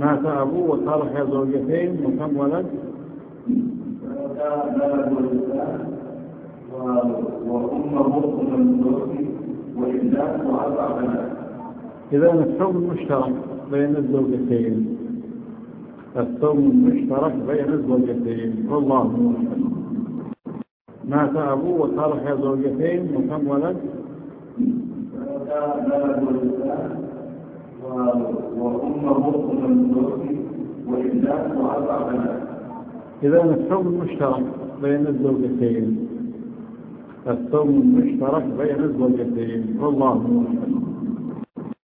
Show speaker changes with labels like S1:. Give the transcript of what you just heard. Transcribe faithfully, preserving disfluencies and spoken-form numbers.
S1: مات أبوه وترك زوجتين وكم ولد؟
S2: ولد ولدان وأمه من زوجه وإبنات وأربع بنات.
S1: إذا الثمن مشترك بين الزوجتين، الثمن مشترك بين الزوجتين. والله أعلم. مات أبوه وترك زوجتين وكم ولد؟
S2: ولد ولدان وأمه من زوجه وإبنات وأربع بنات.
S1: إذا الثمن مشترك بين الزوجتين، الثمن مشترك بين الزوجتين. والله أعلم.